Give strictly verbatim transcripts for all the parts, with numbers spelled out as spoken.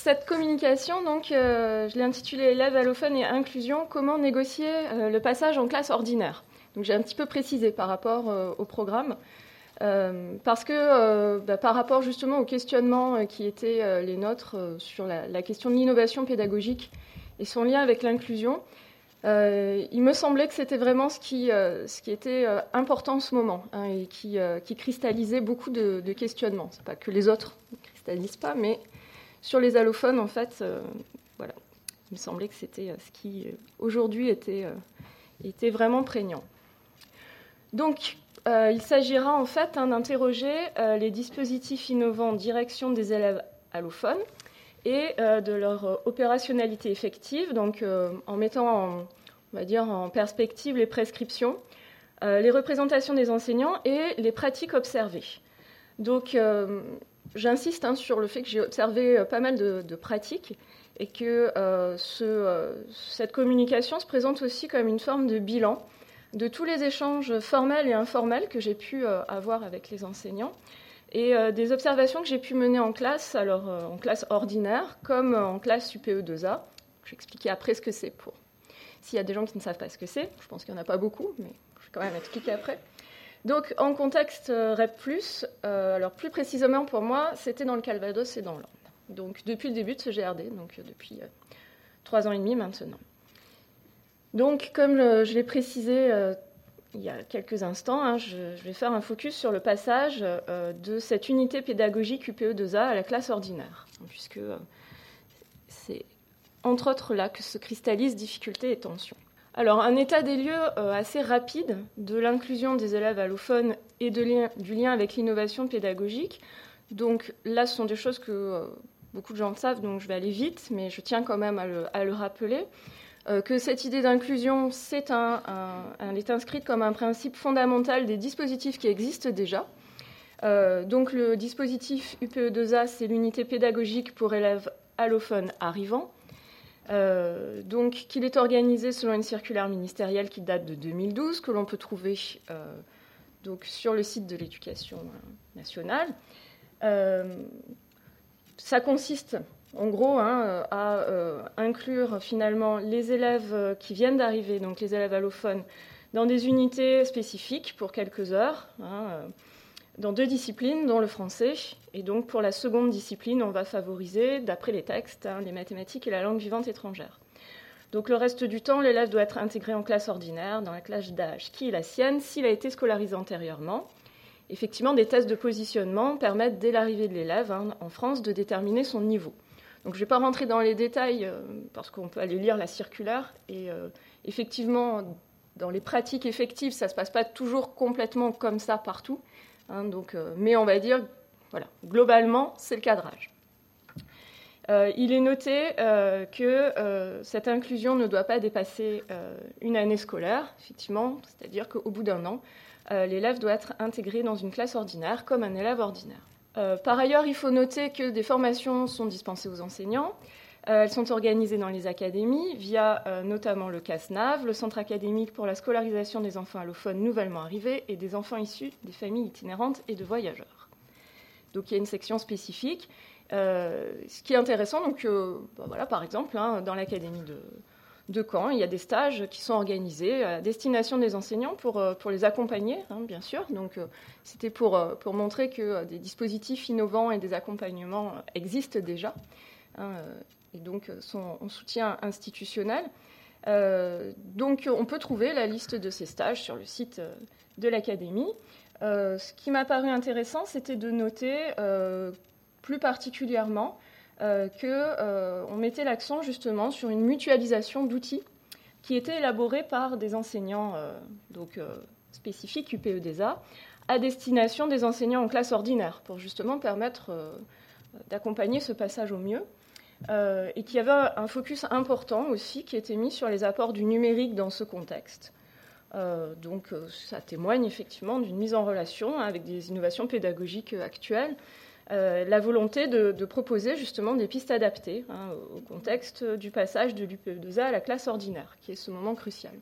cette communication, donc, euh, je l'ai intitulée Élèves allophones et inclusion, comment négocier euh, le passage en classe ordinaire. Donc j'ai un petit peu précisé par rapport euh, au programme, euh, parce que euh, bah, par rapport justement aux questionnements euh, qui étaient euh, les nôtres euh, sur la, la question de l'innovation pédagogique et son lien avec l'inclusion, euh, il me semblait que c'était vraiment ce qui, euh, ce qui était euh, important en ce moment, hein, et qui, euh, qui cristallisait beaucoup de, de questionnements. C'est pas que les autres ne cristallisent pas, mais sur les allophones, en fait, euh, voilà, il me semblait que c'était euh, ce qui, euh, aujourd'hui, était, euh, était vraiment prégnant. Donc, euh, il s'agira, en fait, hein, d'interroger euh, les dispositifs innovants en direction des élèves allophones et euh, de leur euh, opérationnalité effective, donc euh, en mettant, en, on va dire, en perspective les prescriptions, euh, les représentations des enseignants et les pratiques observées. Donc, euh, j'insiste hein, sur le fait que j'ai observé euh, pas mal de, de pratiques et que euh, ce, euh, cette communication se présente aussi comme une forme de bilan de tous les échanges formels et informels que j'ai pu euh, avoir avec les enseignants et euh, des observations que j'ai pu mener en classe, alors euh, en classe ordinaire comme en classe U P E deux A. Je vais expliquer après ce que c'est pour s'il y a des gens qui ne savent pas ce que c'est. Je pense qu'il n'y en a pas beaucoup, mais je vais quand même expliquer après. Donc, en contexte euh, REP plus, euh, alors plus précisément pour moi, c'était dans le Calvados et dans l'Orne. Donc, depuis le début de ce G R D, donc euh, depuis euh, trois ans et demi maintenant. Donc, comme je, je l'ai précisé euh, il y a quelques instants, hein, je, je vais faire un focus sur le passage euh, de cette unité pédagogique U P E deux A à la classe ordinaire, puisque euh, c'est entre autres là que se cristallisent difficultés et tensions. Alors, un état des lieux euh, assez rapide de l'inclusion des élèves allophones et de li- du lien avec l'innovation pédagogique. Donc là, ce sont des choses que euh, beaucoup de gens savent, donc je vais aller vite, mais je tiens quand même à le, à le rappeler. Euh, que cette idée d'inclusion, c'est un, un, elle est inscrite comme un principe fondamental des dispositifs qui existent déjà. Euh, donc le dispositif U P E deux A, c'est l'unité pédagogique pour élèves allophones arrivants. Euh, donc qu'il est organisé selon une circulaire ministérielle qui date de deux mille douze, que l'on peut trouver euh, donc, sur le site de l'Éducation nationale. Euh, ça consiste en gros hein, à euh, inclure finalement les élèves qui viennent d'arriver, donc les élèves allophones, dans des unités spécifiques pour quelques heures, hein, euh, dans deux disciplines, dont le français. Et donc, pour la seconde discipline, on va favoriser, d'après les textes, hein, les mathématiques et la langue vivante étrangère. Donc, le reste du temps, l'élève doit être intégré en classe ordinaire, dans la classe d'âge qui est la sienne, s'il a été scolarisé antérieurement. Effectivement, des tests de positionnement permettent, dès l'arrivée de l'élève hein, en France, de déterminer son niveau. Donc, je ne vais pas rentrer dans les détails, euh, parce qu'on peut aller lire la circulaire. Et euh, effectivement, dans les pratiques effectives, ça ne se passe pas toujours complètement comme ça partout. Hein, donc, euh, mais on va dire, voilà, globalement, c'est le cadrage. Euh, il est noté euh, que euh, cette inclusion ne doit pas dépasser euh, une année scolaire, effectivement, c'est-à-dire qu'au bout d'un an, euh, l'élève doit être intégré dans une classe ordinaire comme un élève ordinaire. Euh, par ailleurs, il faut noter que des formations sont dispensées aux enseignants. Euh, elles sont organisées dans les académies via euh, notamment le CASNAV, le Centre académique pour la scolarisation des enfants allophones nouvellement arrivés et des enfants issus des familles itinérantes et de voyageurs. Donc il y a une section spécifique. Euh, ce qui est intéressant, donc, euh, ben voilà, par exemple, hein, dans l'académie de, de Caen, il y a des stages qui sont organisés à destination des enseignants pour, euh, pour les accompagner, hein, bien sûr. Donc euh, c'était pour, euh, pour montrer que euh, des dispositifs innovants et des accompagnements euh, existent déjà. Hein, euh, et donc son soutien institutionnel. Euh, donc on peut trouver la liste de ces stages sur le site de l'Académie. Euh, ce qui m'a paru intéressant, c'était de noter euh, plus particulièrement euh, qu'on euh, mettait l'accent justement sur une mutualisation d'outils qui étaient élaborés par des enseignants euh, donc, euh, spécifiques U P E deux A à destination des enseignants en classe ordinaire pour justement permettre euh, d'accompagner ce passage au mieux. Euh, et qu'il y avait un focus important aussi qui était mis sur les apports du numérique dans ce contexte. Euh, donc euh, ça témoigne effectivement d'une mise en relation avec des innovations pédagogiques actuelles, euh, la volonté de, de proposer justement des pistes adaptées hein, au contexte du passage de l'U P E deux A à la classe ordinaire, qui est ce moment crucial.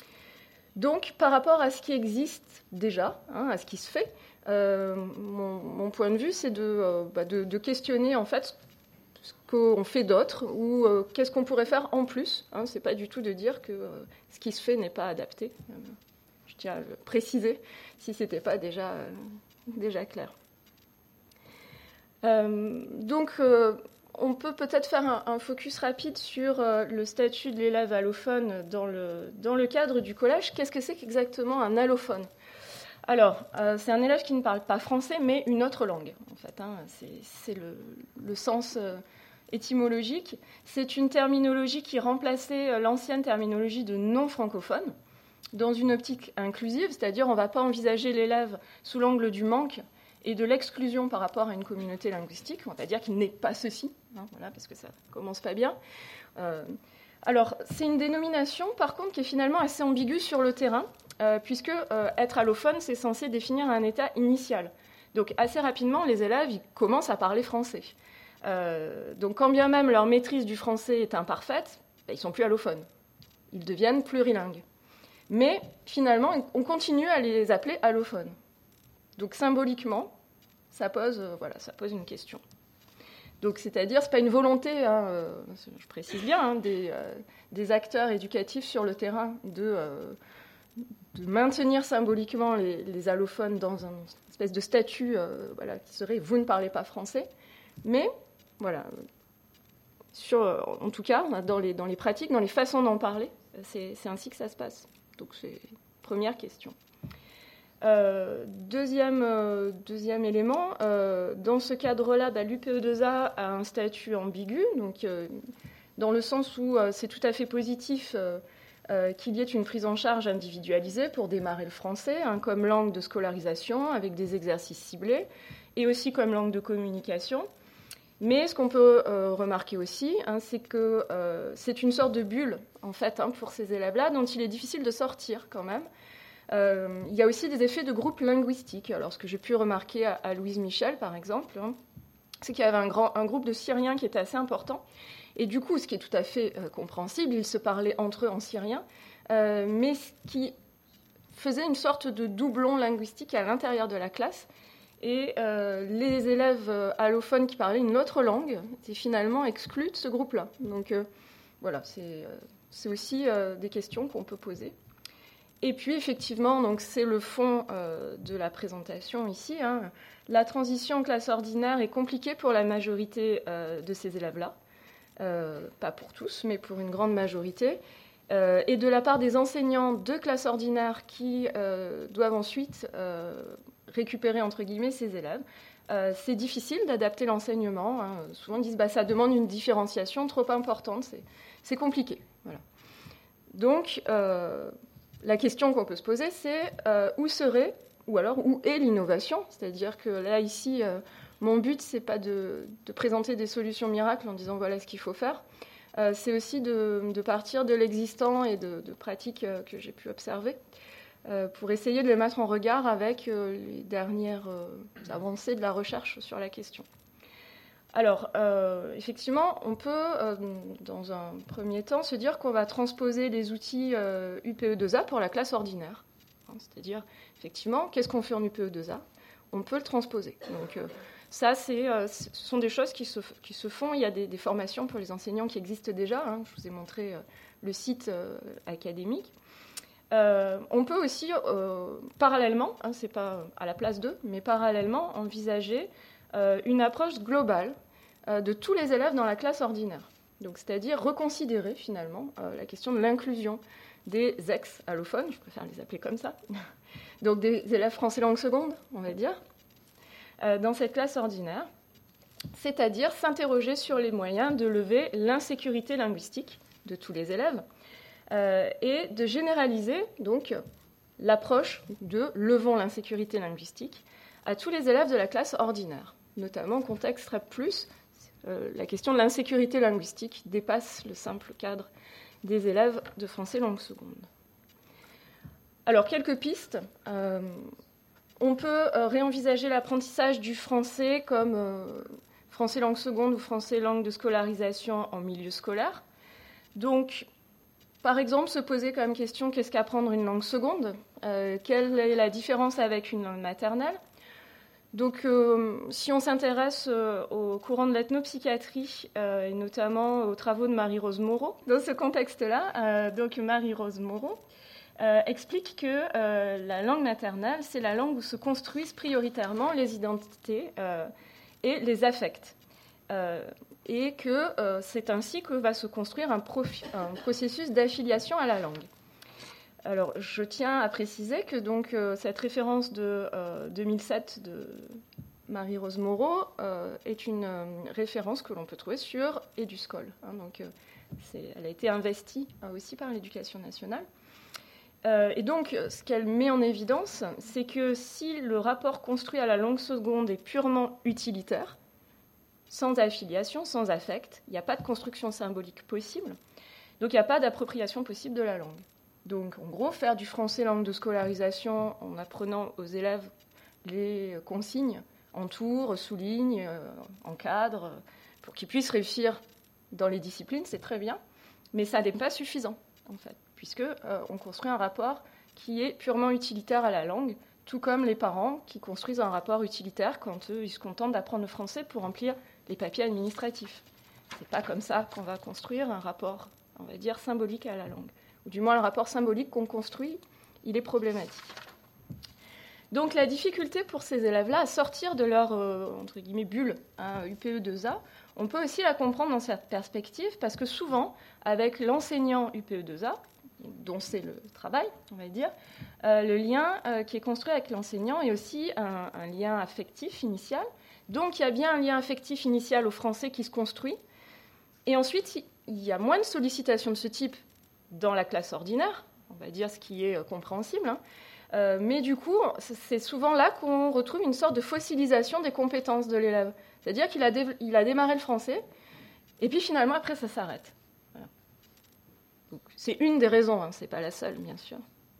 Donc par rapport à ce qui existe déjà, hein, à ce qui se fait, euh, mon, mon point de vue c'est de, euh, bah, de, de questionner en fait qu'on fait d'autres ou euh, qu'est-ce qu'on pourrait faire en plus. Hein, c'est pas du tout de dire que euh, ce qui se fait n'est pas adapté. Euh, je tiens à le préciser si c'était pas déjà, euh, déjà clair. Euh, donc, euh, on peut peut-être faire un, un focus rapide sur euh, le statut de l'élève allophone dans le, dans le cadre du collège. Qu'est-ce que c'est qu'exactement un allophone ? Alors, euh, c'est un élève qui ne parle pas français, mais une autre langue, en fait. Hein, c'est, c'est le, le sens euh, étymologique. C'est une terminologie qui remplaçait euh, l'ancienne terminologie de non-francophone dans une optique inclusive, c'est-à-dire on ne va pas envisager l'élève sous l'angle du manque et de l'exclusion par rapport à une communauté linguistique. On va dire qu'il n'est pas ceci, hein, voilà, parce que ça commence pas bien. Euh, alors, c'est une dénomination, par contre, qui est finalement assez ambiguë sur le terrain, euh, puisque euh, être allophone, c'est censé définir un état initial. Donc, assez rapidement, les élèves ils commencent à parler français. Euh, donc, quand bien même leur maîtrise du français est imparfaite, ben, ils ne sont plus allophones. Ils deviennent plurilingues. Mais, finalement, on continue à les appeler allophones. Donc, symboliquement, ça pose, euh, voilà, ça pose une question. Donc, c'est-à-dire, ce n'est pas une volonté, hein, euh, je précise bien, hein, des, euh, des acteurs éducatifs sur le terrain de, euh, de maintenir symboliquement les, les allophones dans une espèce de statut euh, voilà, qui serait « vous ne parlez pas français », mais, voilà, sur, en tout cas, dans les, dans les pratiques, dans les façons d'en parler, c'est, c'est ainsi que ça se passe. Donc, c'est la première question. Euh, deuxième, euh, deuxième élément, euh, dans ce cadre-là, bah, l'U P E deux A a un statut ambigu, donc, euh, dans le sens où euh, c'est tout à fait positif euh, euh, qu'il y ait une prise en charge individualisée pour démarrer le français, hein, comme langue de scolarisation, avec des exercices ciblés, et aussi comme langue de communication. Mais ce qu'on peut euh, remarquer aussi, hein, c'est que euh, c'est une sorte de bulle, en fait, hein, pour ces élèves-là, dont il est difficile de sortir quand même. Euh, il y a aussi des effets de groupe linguistique. Alors, ce que j'ai pu remarquer à, à Louise Michel, par exemple, hein, c'est qu'il y avait un, grand, un groupe de Syriens qui était assez important. Et du coup, ce qui est tout à fait euh, compréhensible, ils se parlaient entre eux en syrien, euh, mais ce qui faisait une sorte de doublon linguistique à l'intérieur de la classe. Et euh, les élèves euh, allophones qui parlaient une autre langue étaient finalement exclus de ce groupe-là. Donc, euh, voilà, c'est, euh, c'est aussi euh, des questions qu'on peut poser. Et puis, effectivement, donc, c'est le fond euh, de la présentation ici. Hein. La transition en classe ordinaire est compliquée pour la majorité euh, de ces élèves-là. Euh, pas pour tous, mais pour une grande majorité. Euh, et de la part des enseignants de classe ordinaire qui euh, doivent ensuite euh, récupérer, entre guillemets, ces élèves, euh, c'est difficile d'adapter l'enseignement. Hein. Souvent, ils disent bah, ça demande une différenciation trop importante. C'est, c'est compliqué. Voilà. Donc... Euh, La question qu'on peut se poser, c'est euh, où serait, ou alors où est l'innovation ? C'est-à-dire que là, ici, euh, mon but, c'est pas de, de présenter des solutions miracles en disant voilà ce qu'il faut faire. Euh, c'est aussi de, de partir de l'existant et de, de pratiques euh, que j'ai pu observer euh, pour essayer de les mettre en regard avec euh, les dernières euh, avancées de la recherche sur la question. Alors, euh, effectivement, on peut, euh, dans un premier temps, se dire qu'on va transposer les outils euh, U P E deux A pour la classe ordinaire. Hein, c'est-à-dire, effectivement, qu'est-ce qu'on fait en U P E deux A ? On peut le transposer. Donc, euh, ça, c'est, euh, ce sont des choses qui se, qui se font. Il y a des, des formations pour les enseignants qui existent déjà. Hein. Je vous ai montré euh, le site euh, académique. Euh, on peut aussi, euh, parallèlement, hein, c'est pas à la place d'eux, mais parallèlement, envisager euh, une approche globale de tous les élèves dans la classe ordinaire. Donc, c'est-à-dire reconsidérer finalement euh, la question de l'inclusion des ex-allophones, je préfère les appeler comme ça, donc des élèves français langue seconde, on va dire, euh, dans cette classe ordinaire, c'est-à-dire s'interroger sur les moyens de lever l'insécurité linguistique de tous les élèves euh, et de généraliser donc l'approche de levons l'insécurité linguistique à tous les élèves de la classe ordinaire, notamment en contexte R E P plus. Euh, la question de l'insécurité linguistique dépasse le simple cadre des élèves de français langue seconde. Alors, quelques pistes. Euh, on peut euh, réenvisager l'apprentissage du français comme euh, français langue seconde ou français langue de scolarisation en milieu scolaire. Donc, par exemple, se poser comme question qu'est-ce qu'apprendre une langue seconde ? euh, Quelle est la différence avec une langue maternelle ? Donc, euh, si on s'intéresse euh, au courant de l'ethnopsychiatrie, euh, et notamment aux travaux de Marie-Rose Moreau, dans ce contexte-là, euh, donc Marie-Rose Moreau euh, explique que euh, la langue maternelle, c'est la langue où se construisent prioritairement les identités euh, et les affects. Euh, et que euh, c'est ainsi que va se construire un, profi- un processus d'affiliation à la langue. Alors, je tiens à préciser que donc, euh, cette référence de euh, deux mille sept de Marie-Rose Moreau euh, est une euh, référence que l'on peut trouver sur Eduscol. Hein, donc, euh, c'est, elle a été investie euh, aussi par l'Éducation nationale. Euh, et donc, ce qu'elle met en évidence, c'est que si le rapport construit à la langue seconde est purement utilitaire, sans affiliation, sans affect, il n'y a pas de construction symbolique possible, donc il n'y a pas d'appropriation possible de la langue. Donc, en gros, faire du français langue de scolarisation en apprenant aux élèves les consignes, entoure, souligne, euh, encadre, pour qu'ils puissent réussir dans les disciplines, c'est très bien, mais ça n'est pas suffisant, en fait, puisque euh, on construit un rapport qui est purement utilitaire à la langue, tout comme les parents qui construisent un rapport utilitaire quand eux, ils se contentent d'apprendre le français pour remplir les papiers administratifs. C'est pas comme ça qu'on va construire un rapport, on va dire, symbolique à la langue. Ou du moins, le rapport symbolique qu'on construit, il est problématique. Donc, la difficulté pour ces élèves-là à sortir de leur, euh, entre guillemets, bulle, hein, U P E deux A, on peut aussi la comprendre dans cette perspective, parce que souvent, avec l'enseignant U P E deux A, dont c'est le travail, on va dire, euh, le lien euh, qui est construit avec l'enseignant est aussi un, un lien affectif initial. Donc, il y a bien un lien affectif initial au français qui se construit. Et ensuite, il y a moins de sollicitations de ce type dans la classe ordinaire, on va dire ce qui est compréhensible, hein. euh, mais du coup, c'est souvent là qu'on retrouve une sorte de fossilisation des compétences de l'élève. C'est-à-dire qu'il a, dé- il a démarré le français, et puis finalement, après, ça s'arrête. Voilà. Donc, c'est une des raisons, hein, c'est pas la seule, bien sûr.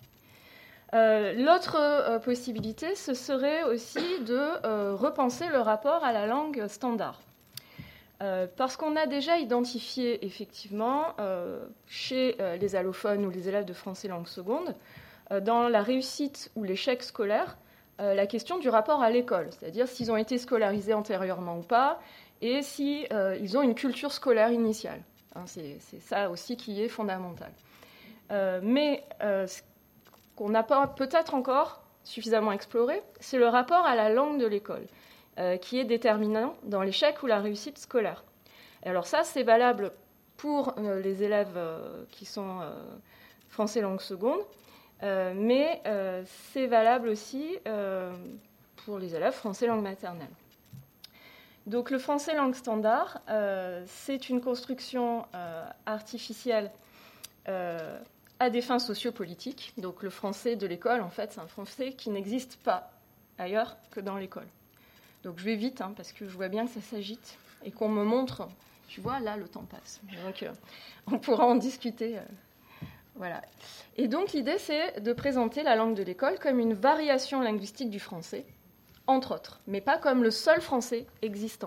Euh, l'autre euh, possibilité, ce serait aussi de euh, repenser le rapport à la langue standard. Euh, parce qu'on a déjà identifié effectivement euh, chez euh, les allophones ou les élèves de français langue seconde, euh, dans la réussite ou l'échec scolaire, euh, la question du rapport à l'école, c'est-à-dire s'ils ont été scolarisés antérieurement ou pas, et s'ils euh, ont une culture scolaire initiale. Hein, c'est, c'est ça aussi qui est fondamental. Euh, mais euh, ce qu'on n'a pas peut-être encore suffisamment exploré, c'est le rapport à la langue de l'école, Euh, qui est déterminant dans l'échec ou la réussite scolaire. Et alors ça, c'est valable pour euh, les élèves euh, qui sont euh, français langue seconde, euh, mais euh, c'est valable aussi euh, pour les élèves français langue maternelle. Donc le français langue standard, euh, c'est une construction euh, artificielle euh, à des fins sociopolitiques. Donc le français de l'école, en fait, c'est un français qui n'existe pas ailleurs que dans l'école. Donc je vais vite, hein, parce que je vois bien que ça s'agite et qu'on me montre. Tu vois, là, le temps passe. Donc euh, on pourra en discuter. Euh, voilà. Et donc l'idée, c'est de présenter la langue de l'école comme une variation linguistique du français, entre autres, mais pas comme le seul français existant.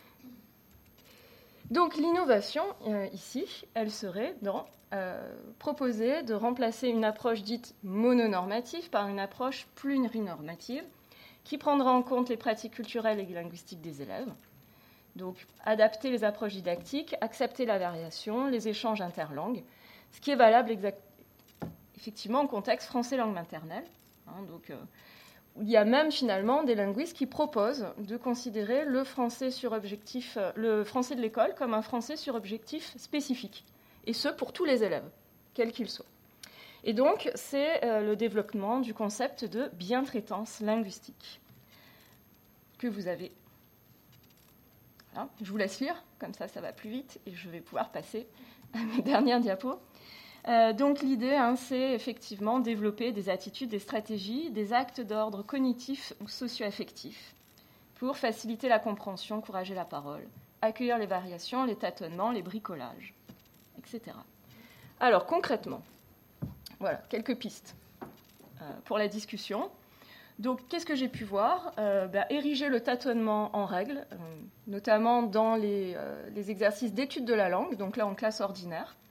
Donc l'innovation, euh, ici, elle serait dans euh, proposer de remplacer une approche dite mononormative par une approche plurinormative, qui prendra en compte les pratiques culturelles et linguistiques des élèves. Donc, adapter les approches didactiques, accepter la variation, les échanges interlangues, ce qui est valable exact... effectivement en contexte français langue maternelle. Hein, donc, euh, il y a même finalement des linguistes qui proposent de considérer le français sur objectif, euh, le français de l'école comme un français sur objectif spécifique, et ce pour tous les élèves, quels qu'ils soient. Et donc, c'est euh, le développement du concept de bientraitance linguistique que vous avez. Voilà. Je vous laisse lire, comme ça, ça va plus vite, et je vais pouvoir passer à mes dernières diapos. Euh, donc, l'idée, hein, c'est effectivement développer des attitudes, des stratégies, des actes d'ordre cognitif ou socio-affectif pour faciliter la compréhension, encourager la parole, accueillir les variations, les tâtonnements, les bricolages, et cetera. Alors, concrètement, voilà, quelques pistes euh, pour la discussion. Donc, qu'est-ce que j'ai pu voir ? euh, bah, Ériger le tâtonnement en règle, euh, notamment dans les, euh, les exercices d'étude de la langue, donc là en classe ordinaire,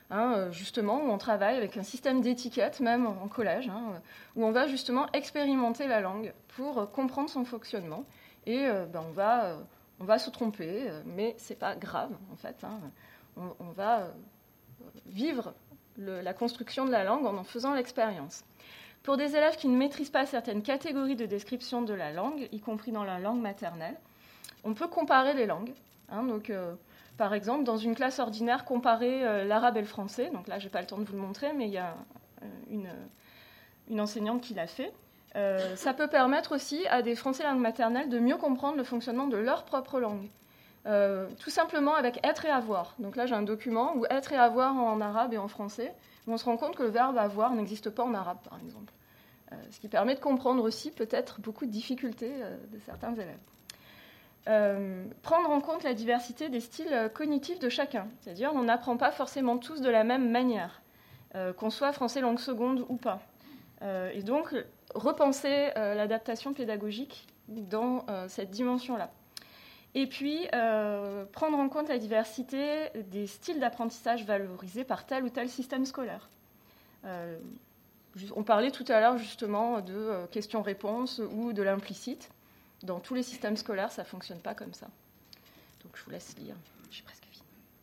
hein, justement, où on travaille avec un système d'étiquettes, même en collège, hein, où on va justement expérimenter la langue pour comprendre son fonctionnement. Et euh, ben, on, va, euh, on va se tromper, euh, mais ce n'est pas grave, en fait. Hein. On, on va euh, vivre le, la construction de la langue en en faisant l'expérience. Pour des élèves qui ne maîtrisent pas certaines catégories de description de la langue, y compris dans la langue maternelle, on peut comparer les langues. Hein, donc, euh, par exemple, dans une classe ordinaire, comparer euh, l'arabe et le français. Donc là, je n'ai pas le temps de vous le montrer, mais il y a euh, une, une enseignante qui l'a fait. Euh, ça peut permettre aussi à des Français langue maternelle de mieux comprendre le fonctionnement de leur propre langue. Euh, tout simplement avec être et avoir. Donc là, j'ai un document où être et avoir en arabe et en français, où on se rend compte que le verbe avoir n'existe pas en arabe, par exemple. Euh, ce qui permet de comprendre aussi peut-être beaucoup de difficultés euh, de certains élèves. Euh, prendre en compte la diversité des styles cognitifs de chacun. C'est-à-dire on n'apprend pas forcément tous de la même manière, euh, qu'on soit français langue seconde ou pas. Euh, et donc, repenser euh, l'adaptation pédagogique dans euh, cette dimension-là. Et puis, euh, prendre en compte la diversité des styles d'apprentissage valorisés par tel ou tel système scolaire. Euh, on parlait tout à l'heure justement de euh, questions-réponses ou de l'implicite. Dans tous les systèmes scolaires, ça ne fonctionne pas comme ça. Donc, je vous laisse lire. J'ai presque fini.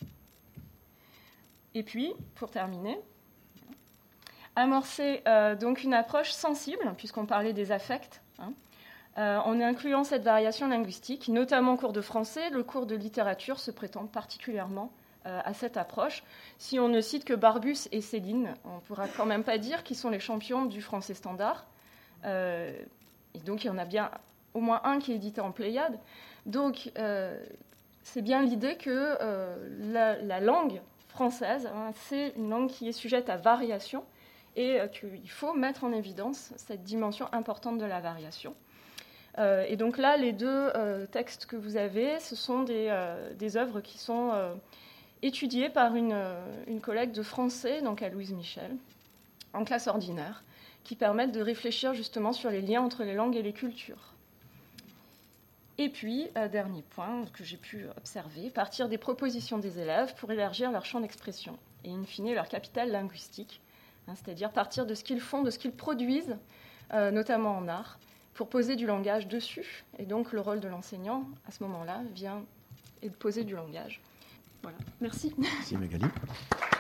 Et puis, pour terminer, amorcer euh, donc une approche sensible, puisqu'on parlait des affects, hein, euh, en incluant cette variation linguistique, notamment au cours de français. Le cours de littérature se prétend particulièrement euh, à cette approche. Si on ne cite que Barbus et Céline, on ne pourra quand même pas dire qu'ils sont les champions du français standard. Euh, et donc, il y en a bien au moins un qui est édité en Pléiade. Donc, euh, c'est bien l'idée que euh, la, la langue française, hein, c'est une langue qui est sujette à variation et euh, qu'il faut mettre en évidence cette dimension importante de la variation. Euh, et donc là, les deux euh, textes que vous avez, ce sont des, euh, des œuvres qui sont euh, étudiées par une, une collègue de français, donc à Louise Michel, en classe ordinaire, qui permettent de réfléchir justement sur les liens entre les langues et les cultures. Et puis, euh, dernier point que j'ai pu observer, partir des propositions des élèves pour élargir leur champ d'expression et in fine leur capital linguistique, hein, c'est-à-dire partir de ce qu'ils font, de ce qu'ils produisent, euh, notamment en art, pour poser du langage dessus. Et donc, le rôle de l'enseignant, à ce moment-là, vient et de poser du langage. Voilà. Merci. Merci Magali.